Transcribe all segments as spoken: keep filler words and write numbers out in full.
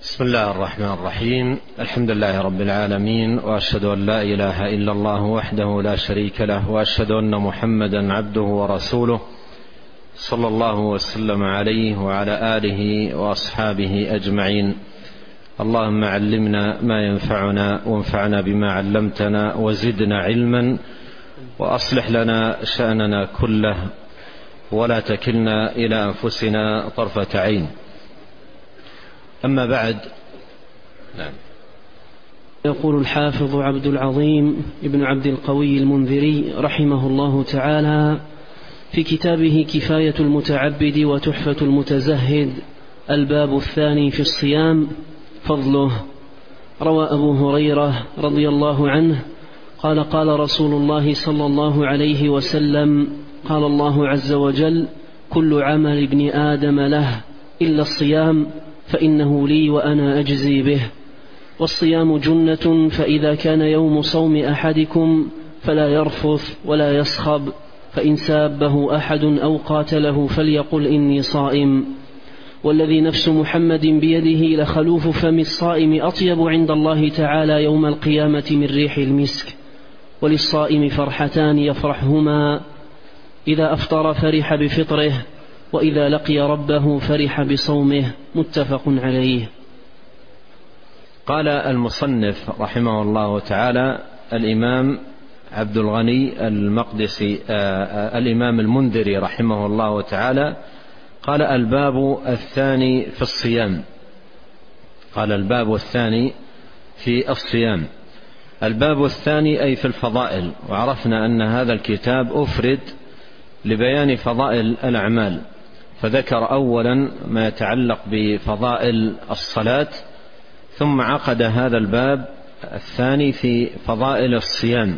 بسم الله الرحمن الرحيم. الحمد لله رب العالمين، وأشهد أن لا إله إلا الله وحده لا شريك له، وأشهد أن محمدا عبده ورسوله صلى الله وسلم عليه وعلى آله وأصحابه أجمعين. اللهم علمنا ما ينفعنا، وانفعنا بما علمتنا، وزدنا علما، وأصلح لنا شأننا كله، ولا تكلنا إلى أنفسنا طرفة عين. أما بعد، نعم. يقول الحافظ عبد العظيم ابن عبد القوي المنذري رحمه الله تعالى في كتابه كفاية المتعبد وتحفة المتزهد، الباب الثاني في الصيام، فضله. روى أبو هريرة رضي الله عنه قال: قال رسول الله صلى الله عليه وسلم: قال الله عز وجل: كل عمل ابن آدم له إلا الصيام فإنه لي وأنا أجزي به. والصيام جنة، فإذا كان يوم صوم أحدكم فلا يرفث ولا يصخب، فإن سابه أحد أو قاتله فليقل إني صائم. والذي نفس محمد بيده لخلوف فم الصائم أطيب عند الله تعالى يوم القيامة من ريح المسك. وللصائم فرحتان يفرحهما: إذا أفطر فرح بفطره، وإذا لقي ربه فرح بصومه. متفق عليه. قال المصنف رحمه الله تعالى الإمام عبد الغني المقدسي آه الإمام المنذري رحمه الله تعالى قال: الباب الثاني في الصيام. قال الباب الثاني في الصيام. الباب الثاني أي في الفضائل. وعرفنا أن هذا الكتاب أفرد لبيان فضائل الأعمال، فذكر أولا ما يتعلق بفضائل الصلاة، ثم عقد هذا الباب الثاني في فضائل الصيام.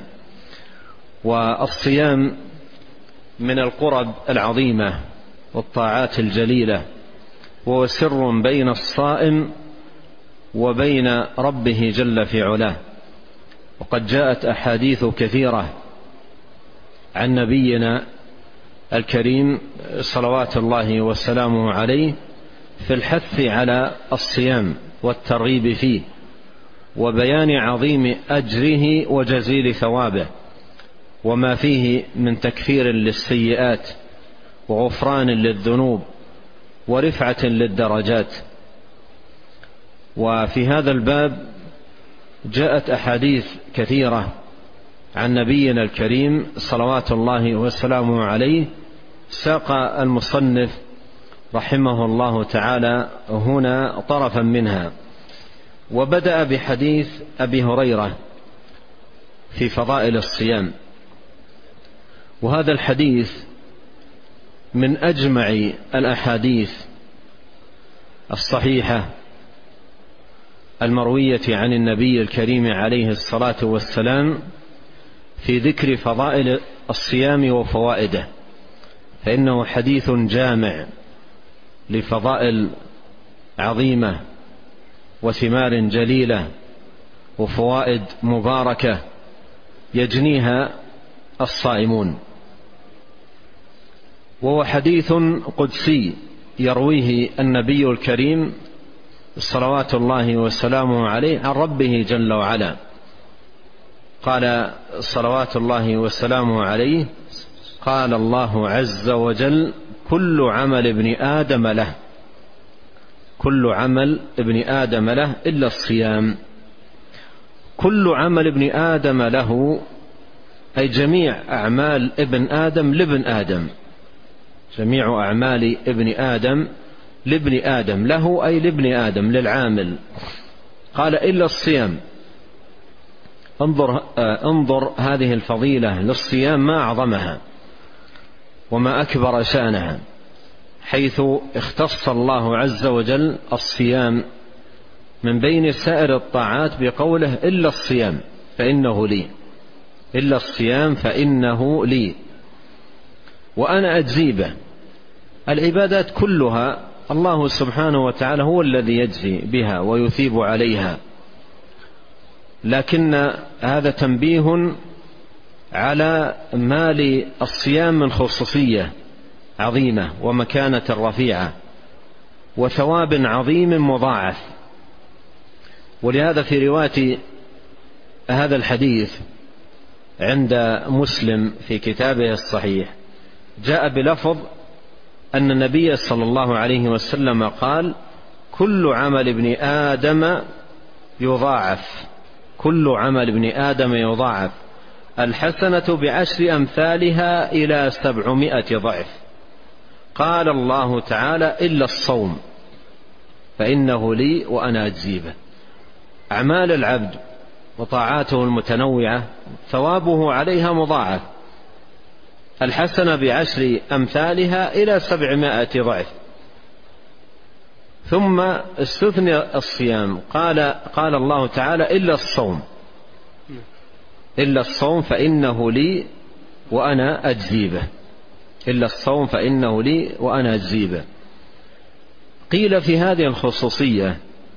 والصيام من القرب العظيمة والطاعات الجليلة، وهو سر بين الصائم وبين ربه جل في علاه. وقد جاءت أحاديث كثيرة عن نبينا الكريم صلوات الله وسلامه عليه في الحث على الصيام والترغيب فيه، وبيان عظيم أجره وجزيل ثوابه، وما فيه من تكفير للسيئات وغفران للذنوب ورفعة للدرجات. وفي هذا الباب جاءت أحاديث كثيرة عن نبينا الكريم صلوات الله وسلامه عليه، ساق المصنف رحمه الله تعالى هنا طرفا منها. وبدأ بحديث أبي هريرة في فضائل الصيام. وهذا الحديث من أجمع الأحاديث الصحيحة المروية عن النبي الكريم عليه الصلاة والسلام في ذكر فضائل الصيام وفوائده، فإنه حديث جامع لفضائل عظيمة وثمار جليلة وفوائد مباركة يجنيها الصائمون. وهو حديث قدسي يرويه النبي الكريم صلوات الله وسلامه عليه عن ربه جل وعلا. قال صلوات الله وسلامه عليه: قال الله عز وجل: كل عمل ابن آدم له، كل عمل ابن آدم له إلا الصيام. كل عمل ابن آدم له أي جميع أعمال ابن آدم لابن آدم، جميع أعمال ابن آدم لابن آدم، له أي لابن آدم للعامل. قال: إلا الصيام. انظر, انظر هذه الفضيلة للصيام ما أعظمها وما أكبر شأنها، حيث اختص الله عز وجل الصيام من بين سائر الطاعات بقوله: إلا الصيام فإنه لي، إلا الصيام فإنه لي وأنا أجزي به. العبادات كلها الله سبحانه وتعالى هو الذي يجزي بها ويثيب عليها، لكن هذا تنبيه على ما للصيام من خصوصية عظيمة ومكانة رفيعة وثواب عظيم مضاعف. ولهذا في رواية هذا الحديث عند مسلم في كتابه الصحيح جاء بلفظ أن النبي صلى الله عليه وسلم قال: كل عمل ابن آدم يضاعف، كل عمل ابن آدم يضاعف، الحسنة بعشر أمثالها إلى سبعمائة ضعف. قال الله تعالى: إلا الصوم فإنه لي وأنا أجزي به. أعمال العبد وطاعاته المتنوعة ثوابه عليها مضاعف، الحسنة بعشر أمثالها إلى سبعمائة ضعف. ثم استثنى الصيام، قال قال الله تعالى: إلا الصوم، إلا الصوم فإنه لي وأنا أجزي به، إلا الصوم فإنه لي وأنا أجزي به. قيل في هذه الخصوصية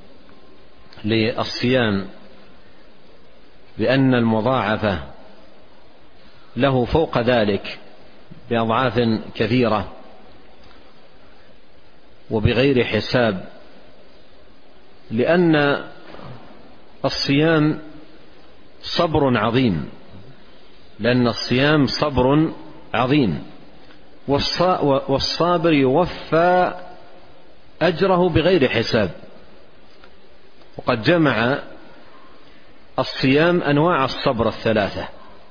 للصيام بأن المضاعفة له فوق ذلك بأضعاف كثيرة وبغير حساب، لأن الصيام صبر عظيم، لأن الصيام صبر عظيم، والصابر يوفى أجره بغير حساب. وقد جمع الصيام أنواع الصبر الثلاثة: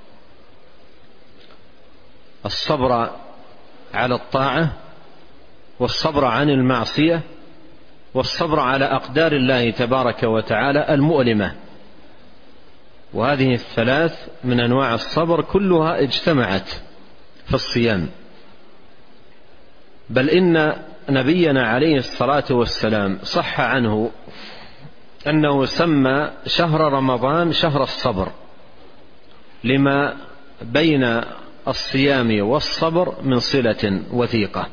الصبر على الطاعة، والصبر عن المعصية، والصبر على أقدار الله تبارك وتعالى المؤلمة. وهذه الثلاث من أنواع الصبر كلها اجتمعت في الصيام. بل إن نبينا عليه الصلاة والسلام صح عنه أنه سمى شهر رمضان شهر الصبر، لما بين الصيام والصبر من صلة وثيقة.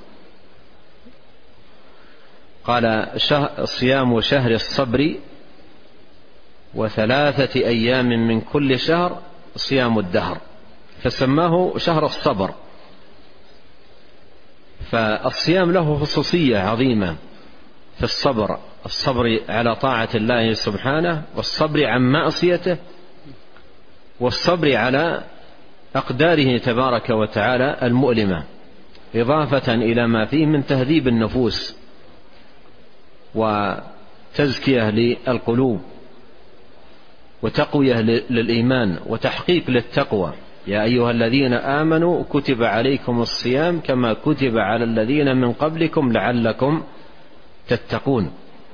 قال: صيام شهر الصبر وثلاثة أيام من كل شهر صيام الدهر، فسماه شهر الصبر. فالصيام له خصوصية عظيمة في الصبر، الصبر على طاعة الله سبحانه، والصبر عن معصيته، والصبر على أقداره تبارك وتعالى المؤلمة، إضافة إلى ما فيه من تهذيب النفوس وتزكية للقلوب وتقوية للإيمان وتحقيق للتقوى. يا أيها الذين آمنوا كتب عليكم الصيام كما كتب على الذين من قبلكم لعلكم تتقون.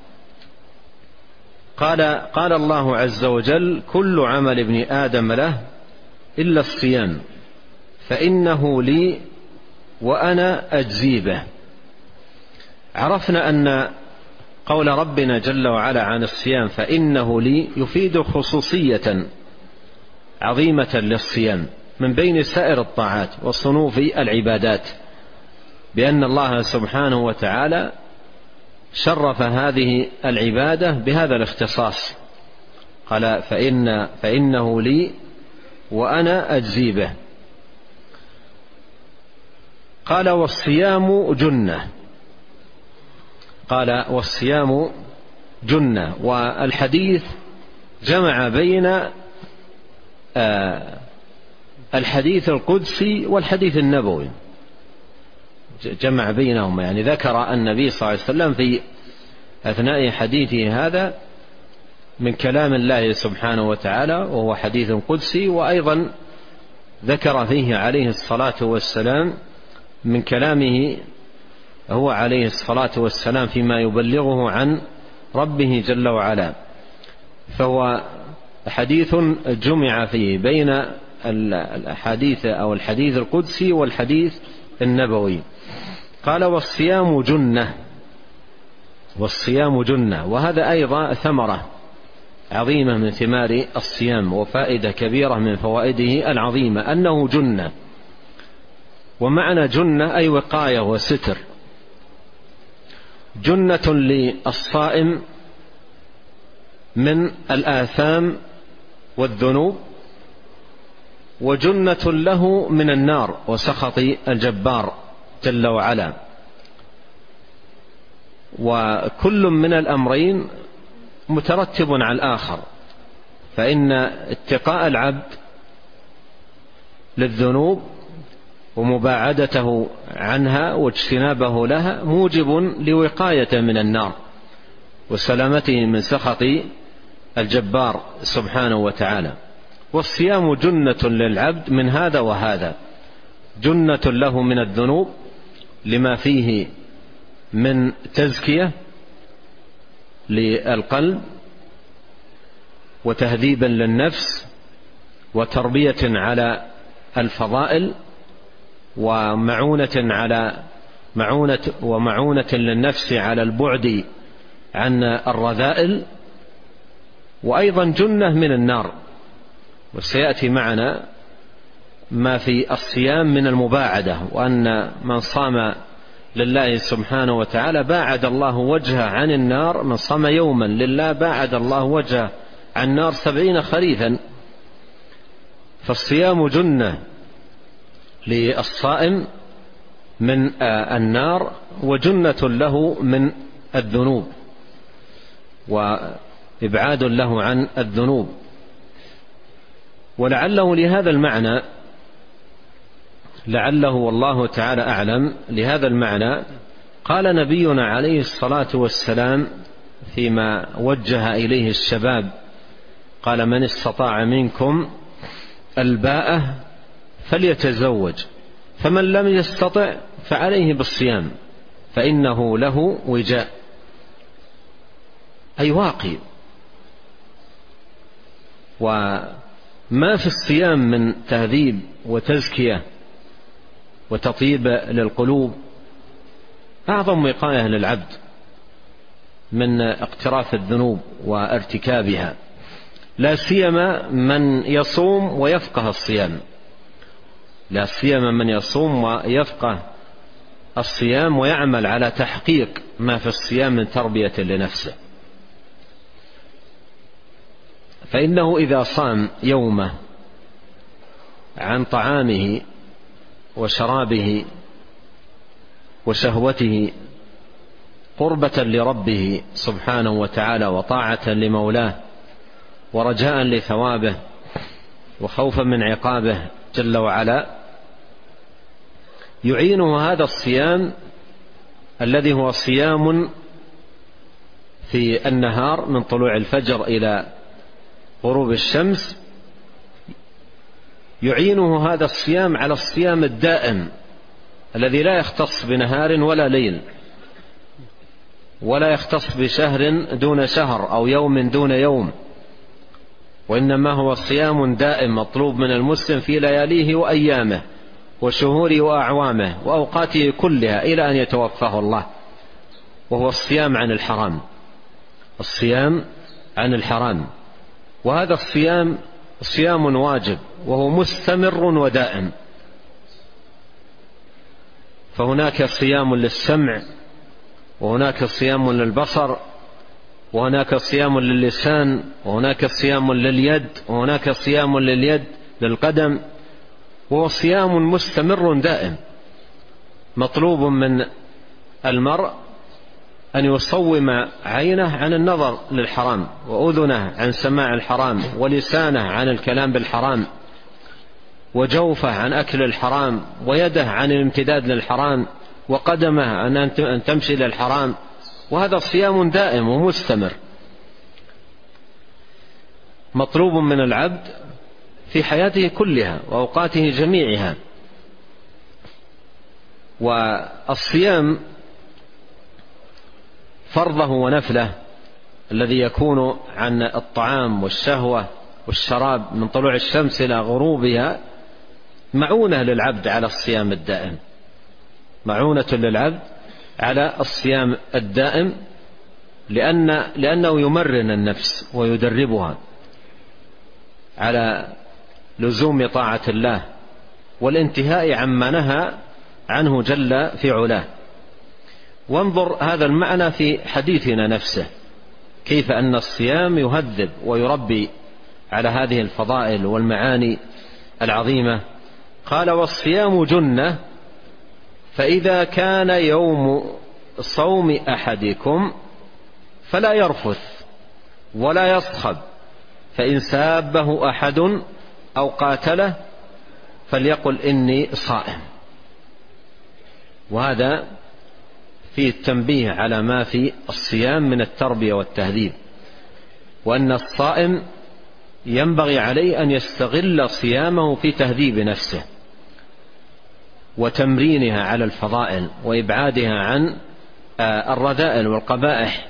قال قال الله عز وجل: كل عمل ابن آدم له إلا الصيام فإنه لي وأنا أجزي به. عرفنا أن قول ربنا جل وعلا عن الصيام فإنه لي يفيد خصوصية عظيمة للصيام من بين سائر الطاعات وصنوف العبادات، بأن الله سبحانه وتعالى شرف هذه العبادة بهذا الاختصاص. قال: فإن فإنه لي وأنا أجزي به. قال: والصيام جنة. قال: والصيام جنة. والحديث جمع بين الحديث القدسي والحديث النبوي، جمع بينهما، يعني ذكر النبي صلى الله عليه وسلم في أثناء حديثه هذا من كلام الله سبحانه وتعالى وهو حديث قدسي، وأيضا ذكر فيه عليه الصلاة والسلام من كلامه هو عليه الصلاة والسلام فيما يبلغه عن ربه جل وعلا. فهو حديث جمع فيه بين الحديث أو الحديث القدسي والحديث النبوي. قال: والصيام جنة. والصيام جنة، وهذا أيضا ثمرة عظيمة من ثمار الصيام وفائدة كبيرة من فوائده العظيمة، أنه جنة. ومعنى جنة أي وقاية وستر، جنة للصائم من الآثام والذنوب، وجنة له من النار وسخط الجبار جل وعلا. وكل من الأمرين مترتب على الآخر، فإن اتقاء العبد للذنوب ومباعدته عنها واجتنابه لها موجب لوقاية من النار وسلامته من سخط الجبار سبحانه وتعالى. والصيام جنة للعبد من هذا وهذا، جنة له من الذنوب لما فيه من تزكية للقلب وتهذيبا للنفس وتربية على الفضائل ومعونة على معونة ومعونة للنفس على البعد عن الرذائل، وأيضا جنة من النار. وسيأتي معنا ما في الصيام من المباعدة، وأن من صام لله سبحانه وتعالى باعد الله وجهه عن النار، من صام يوما لله باعد الله وجهه عن النار سبعين خريفا. فالصيام جنة للصائم من النار وجنة له من الذنوب وإبعاد له عن الذنوب. ولعله لهذا المعنى لعله والله تعالى أعلم لهذا المعنى قال نبينا عليه الصلاة والسلام فيما وجه إليه الشباب، قال: من استطاع منكم الباءة فليتزوج، فمن لم يستطع فعليه بالصيام فإنه له وجاء، أي واقي. وما في الصيام من تهذيب وتزكية وتطيب للقلوب أعظم وقاية للعبد من اقتراف الذنوب وارتكابها، لا سيما من يصوم ويفقه الصيام، لا سيما من يصوم ويفقه الصيام ويعمل على تحقيق ما في الصيام من تربية لنفسه. فإنه إذا صام يومه عن طعامه وشرابه وشهوته قربة لربه سبحانه وتعالى وطاعة لمولاه ورجاء لثوابه وخوفا من عقابه جل وعلا، يعينه هذا الصيام الذي هو صيام في النهار من طلوع الفجر إلى غروب الشمس، يعينه هذا الصيام على الصيام الدائم الذي لا يختص بنهار ولا ليل، ولا يختص بشهر دون شهر أو يوم دون يوم، وإنما هو صيام دائم مطلوب من المسلم في لياليه وأيامه وشهوره وأعوامه وأوقاته كلها إلى أن يتوفاه الله، وهو الصيام عن الحرام، الصيام عن الحرام. وهذا الصيام صيام واجب وهو مستمر ودائم، فهناك صيام للسمع، وهناك صيام للبصر، وهناك صيام للسان، وهناك صيام لليد، وهناك صيام لليد للقدم، وهو صيام مستمر دائم. مطلوب من المرء أن يصوم عينه عن النظر للحرام، وأذنه عن سماع الحرام، ولسانه عن الكلام بالحرام، وجوفه عن أكل الحرام، ويده عن الامتداد للحرام، وقدمه أن تمشي للحرام. وهذا صيام دائم ومستمر مطلوب من العبد في حياته كلها وأوقاته جميعها. والصيام فرضه ونفله الذي يكون عن الطعام والشهوة والشراب من طلوع الشمس إلى غروبها معونة للعبد على الصيام الدائم، معونة للعبد على الصيام الدائم، لأن لأنه يمرن النفس ويدربها على لزوم طاعة الله والانتهاء عما نهى عنه جل في علاه. وانظر هذا المعنى في حديثنا نفسه، كيف أن الصيام يهذب ويربي على هذه الفضائل والمعاني العظيمة. قال: والصيام جنة، فإذا كان يوم صوم أحدكم فلا يرفث ولا يصخب، فإن سابه أحد أو قاتله فليقل إني صائم. وهذا فيه التنبيه على ما في الصيام من التربية والتهذيب، وأن الصائم ينبغي عليه أن يستغل صيامه في تهذيب نفسه وتمرينها على الفضائل وإبعادها عن الرذائل والقبائح.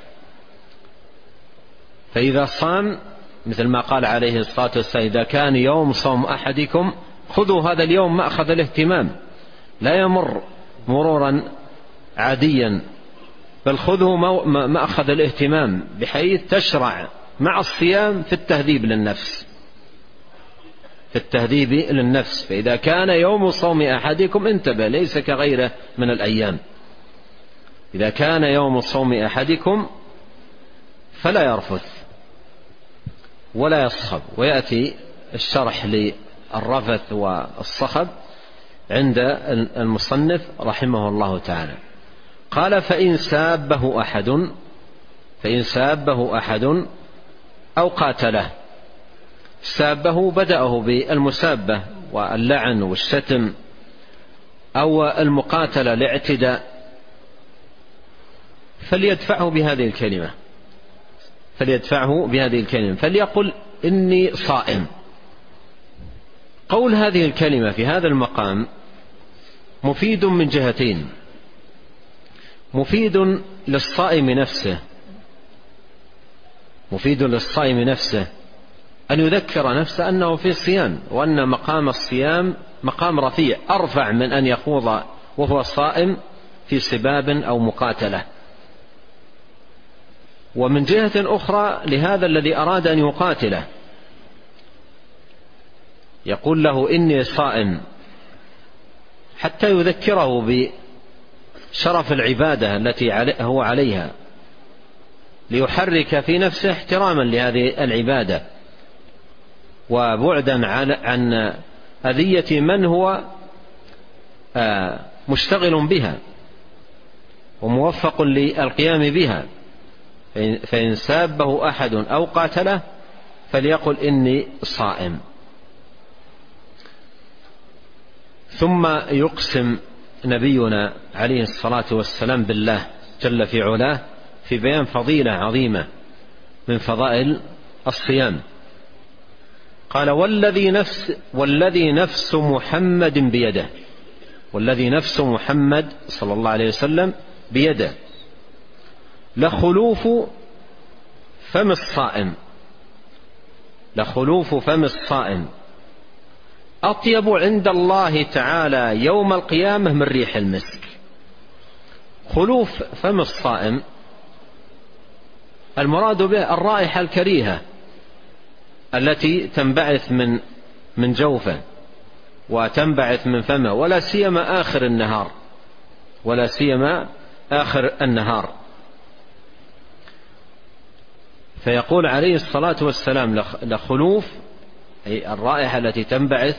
فإذا صام مثل ما قال عليه الصلاة والسلام: إذا كان يوم صوم أحدكم خذوا هذا اليوم مأخذ الاهتمام، لا يمر مرورا عاديا، بل خذه مأخذ الاهتمام، بحيث تشرع مع الصيام في التهذيب للنفس في التهذيب للنفس. فإذا كان يوم صوم أحدكم انتبه، ليس كغيره من الأيام. إذا كان يوم صوم أحدكم فلا يرفث ولا يصخب. ويأتي الشرح للرفث والصخب عند المصنف رحمه الله تعالى. قال: فإن سابه أحد فإن سابه أحد أو قاتله. سابه بدأه بالمسابة واللعن والشتم أو المقاتلة الاعتداء، فليدفعه بهذه الكلمة فليدفعه بهذه الكلمة فليقل إني صائم. قول هذه الكلمة في هذا المقام مفيد من جهتين: مفيد للصائم نفسه مفيد للصائم نفسه أن يذكر نفسه أنه في صيام، وأن مقام الصيام مقام رفيع أرفع من أن يخوض وهو صائم في سباب أو مقاتلة. ومن جهة أخرى لهذا الذي أراد أن يقاتله يقول له إني صائم، حتى يذكره بشرف العبادة التي هو عليها، ليحرك في نفسه احتراما لهذه العبادة وبعدا عن أذية من هو مشتغل بها وموفق للقيام بها. فإن سابه أحد أو قاتله فليقل إني صائم. ثم يقسم نبينا عليه الصلاة والسلام بالله جل في علاه في بيان فضيلة عظيمة من فضائل الصيام. قال: والذي نفس والذي نفس محمد بيده والذي نفس محمد صلى الله عليه وسلم بيده لخلوف فم الصائم لخلوف فم الصائم أطيب عند الله تعالى يوم القيامة من ريح المسك. خلوف فم الصائم المراد به الرائحة الكريهة التي تنبعث من من جوفه وتنبعث من فمه، ولا سيما آخر النهار ولا سيما آخر النهار. فيقول عليه الصلاة والسلام: لخلوف، أي الرائحة التي تنبعث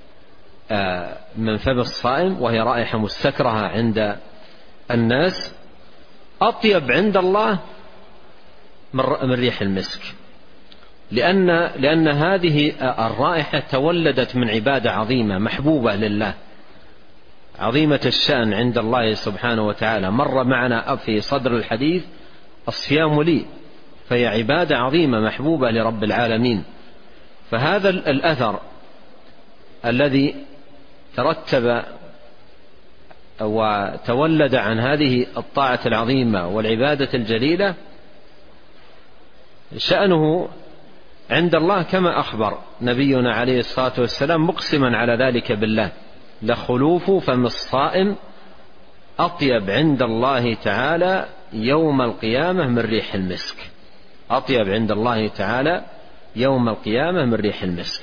من فم الصائم، وهي رائحة مستكرهة عند الناس، أطيب عند الله من ريح المسك، لأن, لأن هذه الرائحة تولدت من عبادة عظيمة محبوبة لله، عظيمة الشأن عند الله سبحانه وتعالى. مر معنا في صدر الحديث: الصيام لي، فهي عبادة عظيمة محبوبة لرب العالمين. فهذا الأثر الذي ترتب وتولد عن هذه الطاعة العظيمة والعبادة الجليلة شأنه عند الله كما أخبر نبينا عليه الصلاة والسلام مقسما على ذلك بالله: لخلوف فم الصائم أطيب عند الله تعالى يوم القيامة من ريح المسك. أطيب عند الله تعالى يوم القيامة من ريح المسك.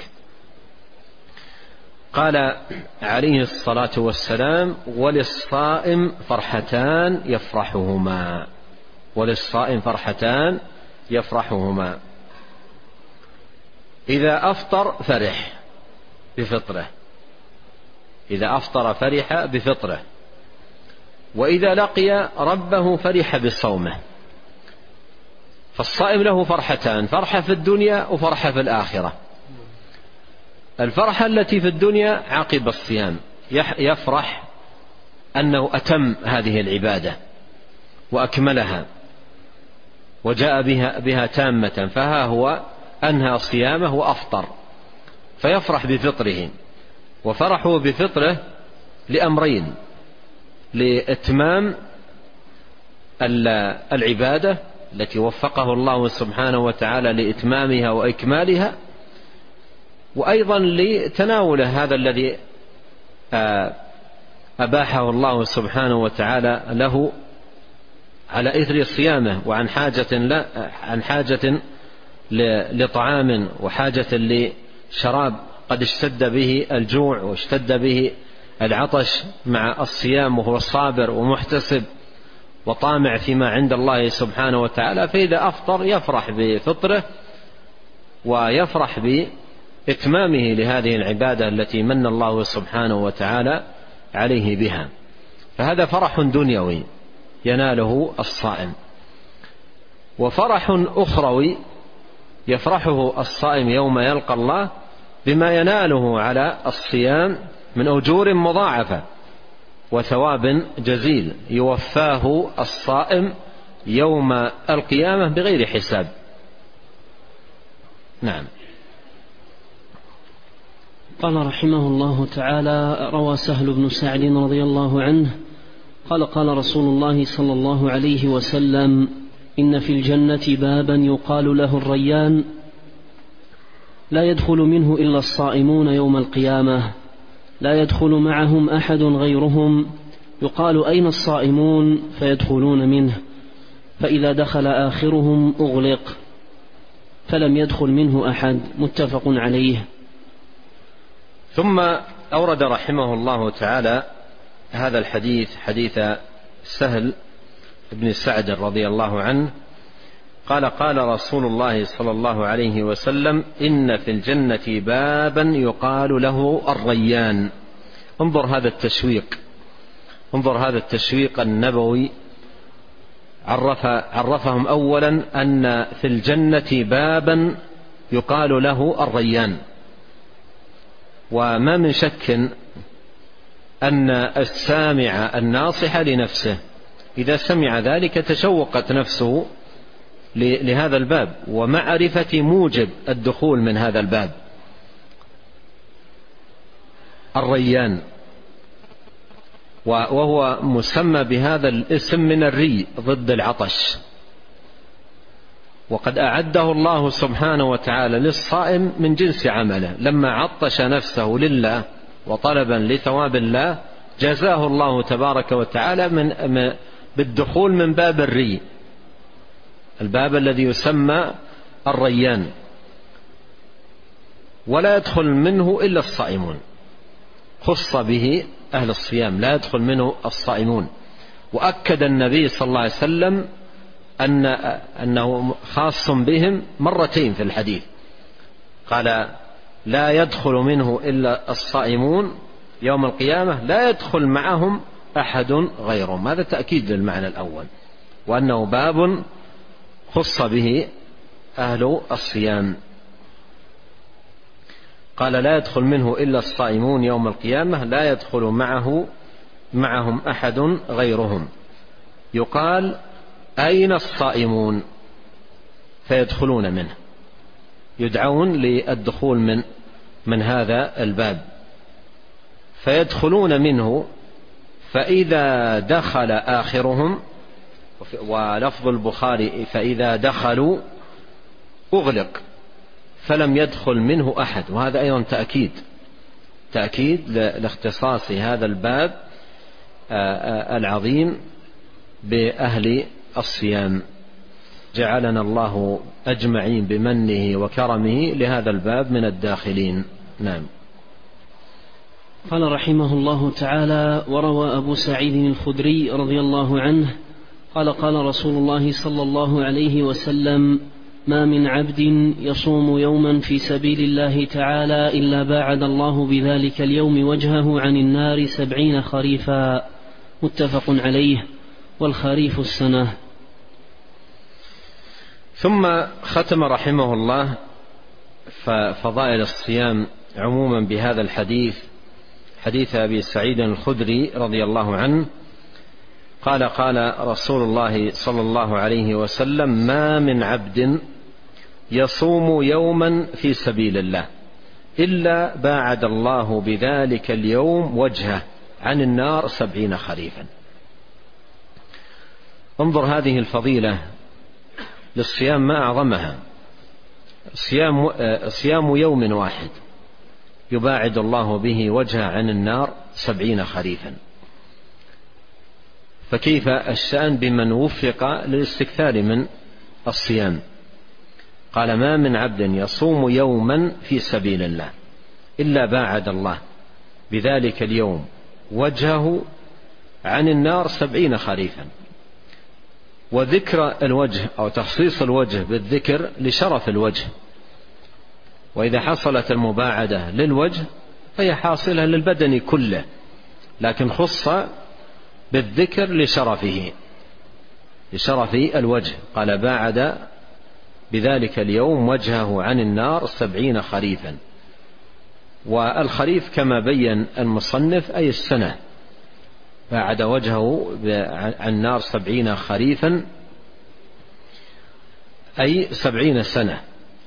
قال عليه الصلاة والسلام: وللصائم فرحتان يفرحهما وللصائم فرحتان يفرحهما إذا أفطر فرح بفطره إذا أفطر فرح بفطره وإذا لقي ربه فرح بصومه. فالصائم له فرحتان: فرحة في الدنيا وفرحة في الآخرة. الفرحة التي في الدنيا عقب الصيام يفرح أنه أتم هذه العبادة وأكملها وجاء بها, بها تامة، فها هو أنهى صيامه وأفطر، فيفرح بفطره. وفرحه بفطره لأمرين: لإتمام العبادة التي وفقه الله سبحانه وتعالى لإتمامها وإكمالها، وأيضا لتناوله هذا الذي أباحه الله سبحانه وتعالى له على إثر صيامه، وعن حاجة لا عن حاجة لطعام وحاجة لشراب قد اشتد به الجوع واشتد به العطش مع الصيام، وهو صابر ومحتسب وطامع فيما عند الله سبحانه وتعالى. فإذا أفطر يفرح بفطره ويفرح بإتمامه لهذه العبادة التي من الله سبحانه وتعالى عليه بها. فهذا فرح دنيوي يناله الصائم. وفرح أخروي يفرحه الصائم يوم يلقى الله بما يناله على الصيام من أجور مضاعفة وثواب جزيل يوفاه الصائم يوم القيامة بغير حساب. نعم. قال رحمه الله تعالى: روى سهل بن سعد رضي الله عنه قال: قال رسول الله صلى الله عليه وسلم: إن في الجنة بابا يقال له الريان، لا يدخل منه إلا الصائمون يوم القيامة، لا يدخل معهم أحد غيرهم، يقال: أين الصائمون؟ فيدخلون منه، فإذا دخل آخرهم أغلق، فلم يدخل منه أحد. متفق عليه. ثم أورد رحمه الله تعالى هذا الحديث، حديث سهل بن سعد رضي الله عنه قال: قال رسول الله صلى الله عليه وسلم: إن في الجنة بابا يقال له الريان. انظر هذا التشويق، انظر هذا التشويق النبوي. عرف عرفهم أولا أن في الجنة بابا يقال له الريان. وما من شك أن السامع الناصح لنفسه إذا سمع ذلك تشوقت نفسه لهذا الباب ومعرفة موجب الدخول من هذا الباب. الريان، وهو مسمى بهذا الاسم من الري ضد العطش، وقد أعده الله سبحانه وتعالى للصائم من جنس عمله. لما عطش نفسه لله وطلبا لثواب الله جزاه الله تبارك وتعالى من بالدخول من باب الري، الباب الذي يسمى الريان، ولا يدخل منه إلا الصائمون. خص به أهل الصيام، لا يدخل منه الصائمون. وأكد النبي صلى الله عليه وسلم أن أنه خاص بهم مرتين في الحديث، قال: لا يدخل منه إلا الصائمون يوم القيامة، لا يدخل معهم أحد غيرهم. هذا تأكيد للمعنى الأول، وأنه باب خص به أهل الصيام. قال: لا يدخل منه إلا الصائمون يوم القيامة، لا يدخل معه معهم أحد غيرهم، يقال: أين الصائمون؟ فيدخلون منه، يدعون للدخول من من هذا الباب، فيدخلون منه، فإذا دخل آخرهم، ولفظ البخاري: فإذا دخلوا أغلق، فلم يدخل منه أحد. وهذا أيضا تأكيد تأكيد لاختصاص هذا الباب العظيم بأهل الصيام. جعلنا الله أجمعين بمنه وكرمه لهذا الباب من الداخلين. نعم. قال رحمه الله تعالى: وروى أبو سعيد الخدري رضي الله عنه قال: قال رسول الله صلى الله عليه وسلم: ما من عبد يصوم يوما في سبيل الله تعالى إلا باعد الله بذلك اليوم وجهه عن النار سبعين خريفا. متفق عليه. والخريف السنة. ثم ختم رحمه الله فضائل الصيام عموما بهذا الحديث، حديث أبي سعيد الخدري رضي الله عنه قال قال رسول الله صلى الله عليه وسلم: ما من عبد يصوم يوما في سبيل الله إلا باعد الله بذلك اليوم وجهه عن النار سبعين خريفا. انظر هذه الفضيلة للصيام ما أعظمها، صيام, صيام يوم واحد يباعد الله به وجهه عن النار سبعين خريفا، فكيف الشأن بمن وفق للاستكثار من الصيام؟ قال: ما من عبد يصوم يوما في سبيل الله إلا باعد الله بذلك اليوم وجهه عن النار سبعين خريفا. وذكر الوجه أو تخصيص الوجه بالذكر لشرف الوجه، وإذا حصلت المباعدة للوجه فهي حاصلة للبدن كله، لكن خص بالذكر لشرفه لشرف الوجه. قال: باعد بذلك اليوم وجهه عن النار سبعين خريفا. والخريف كما بين المصنف أي السنة، باعد وجهه عن النار سبعين خريفا أي سبعين سنة.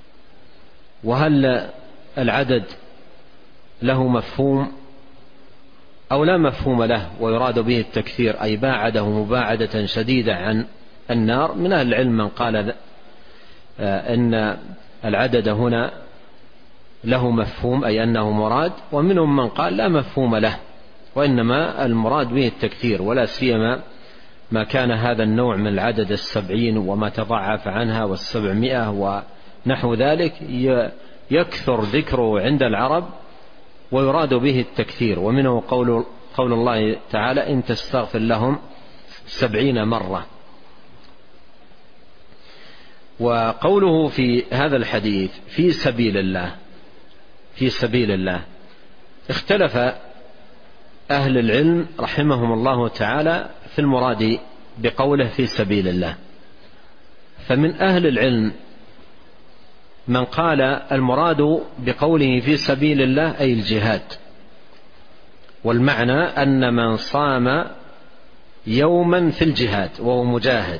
وهل العدد له مفهوم أو لا مفهوم له ويراد به التكثير، أي باعده مباعدة شديدة عن النار؟ من أهل العلم من قال إن العدد هنا له مفهوم أي أنه مراد، ومنهم من قال لا مفهوم له وإنما المراد به التكثير، ولا سيما ما كان هذا النوع من العدد السبعين وما تضاعف عنها والسبعمائة ونحو ذلك يكثر ذكره عند العرب ويراد به التكثير. ومنه قول, قول الله تعالى: إن تستغفر لهم سبعين مرة. وقوله في هذا الحديث في سبيل الله في سبيل الله اختلف أهل العلم رحمهم الله تعالى في المراد بقوله في سبيل الله. فمن أهل العلم من قال المراد بقوله في سبيل الله أي الجهاد، والمعنى أن من صام يوما في الجهاد وهو مجاهد.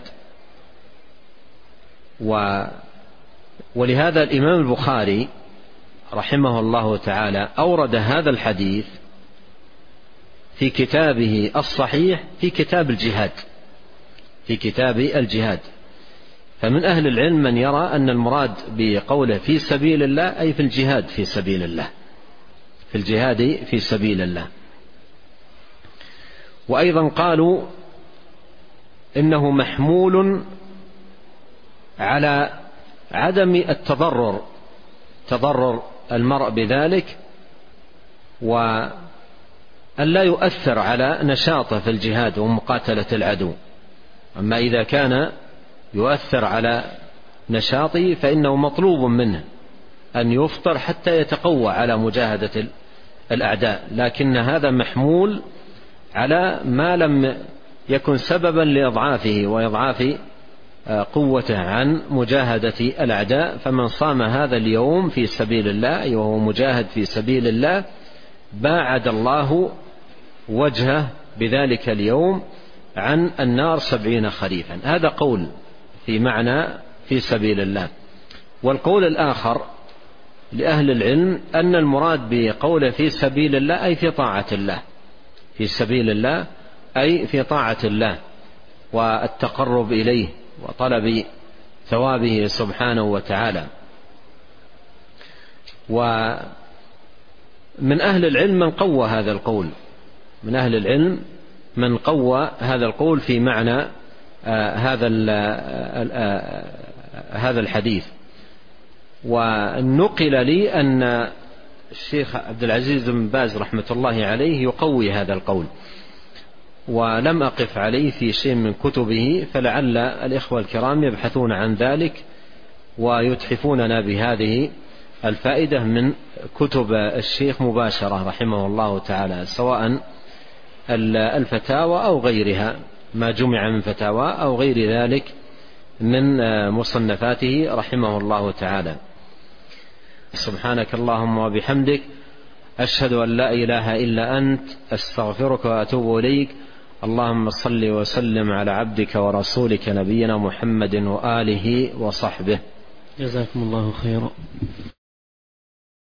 و ولهذا الإمام البخاري رحمه الله تعالى أورد هذا الحديث في كتابه الصحيح في كتاب الجهاد في كتاب الجهاد. فمن أهل العلم من يرى أن المراد بقوله في سبيل الله أي في الجهاد في سبيل الله في الجهاد في سبيل الله. وأيضا قالوا إنه محمول على عدم التضرر تضرر المرء بذلك، وأن لا يؤثر على نشاطه في الجهاد ومقاتلة العدو. أما إذا كان يؤثر على نشاطه فإنه مطلوب منه أن يفطر حتى يتقوى على مجاهدة الأعداء، لكن هذا محمول على ما لم يكن سببا لإضعافه وإضعاف قوته عن مجاهدة الأعداء. فمن صام هذا اليوم في سبيل الله وهو مجاهد في سبيل الله باعد الله وجهه بذلك اليوم عن النار سبعين خريفا. هذا قول في معنى في سبيل الله. والقول الآخر لأهل العلم أن المراد بقوله في سبيل الله أي في طاعة الله في سبيل الله أي في طاعة الله والتقرب إليه وطلب ثوابه سبحانه وتعالى. ومن أهل العلم من قوى هذا القول من أهل العلم من قوى هذا القول في معنى آه هذا آه هذا الحديث. ونقل لي أن الشيخ عبد العزيز بن باز رحمة الله عليه يقوي هذا القول، ولم أقف عليه في شيء من كتبه، فلعل الإخوة الكرام يبحثون عن ذلك ويتحفوننا بهذه الفائدة من كتب الشيخ مباشرة رحمه الله تعالى، سواء الفتاوى أو غيرها، ما جمع من فتاوى أو غير ذلك من مصنفاته رحمه الله تعالى. سبحانك اللهم وبحمدك، أشهد أن لا إله إلا أنت، أستغفرك وأتوب إليك. اللهم صل وسلم على عبدك ورسولك نبينا محمد وآله وصحبه. جزاكم الله خيرا.